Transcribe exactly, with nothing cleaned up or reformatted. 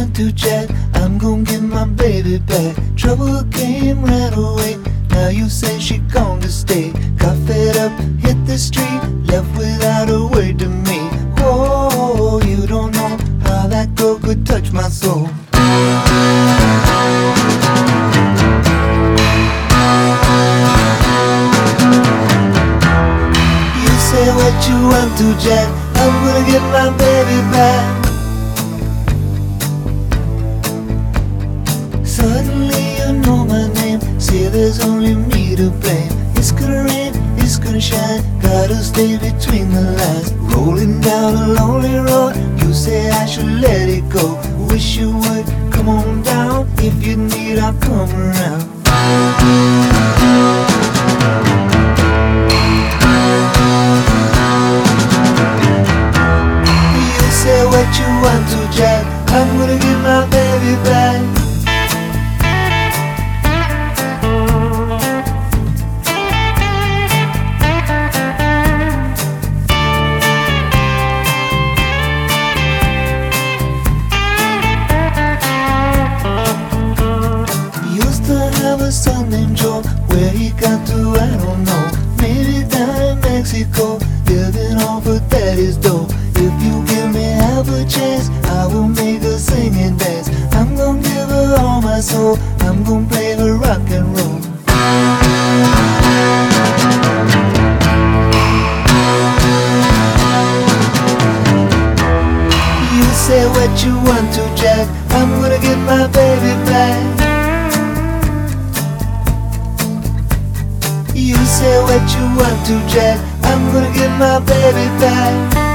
want to, Jack. I'm gonna get my baby back. Trouble came, ran away. Now you say she gone to stay. Got fed up, hit the street, left without a word to me. Oh, you don't know how that girl could touch my soul. You say what you want to, Jack. I'm gonna get my baby back. Suddenly you know my name. Say there's only me to blame. It's gonna rain, it's gonna shine. Gotta stay between the lines. Rolling down a lonely road. You say I should let it go. Wish you would come on down. If you need, I'll come around. You say what you want to, Jack. I'm gonna get my baby back. Have a son named Joe. Where he got to, I don't know. Maybe down in Mexico, living off of daddy's dough. If you give me half a chance, I will make her sing and dance. I'm gonna give her all my soul. I'm gonna play her rock and roll. You say what you want to, Jack. I'm gonna get my baby back. You say what you want to, Jack. I'm gonna get my baby back.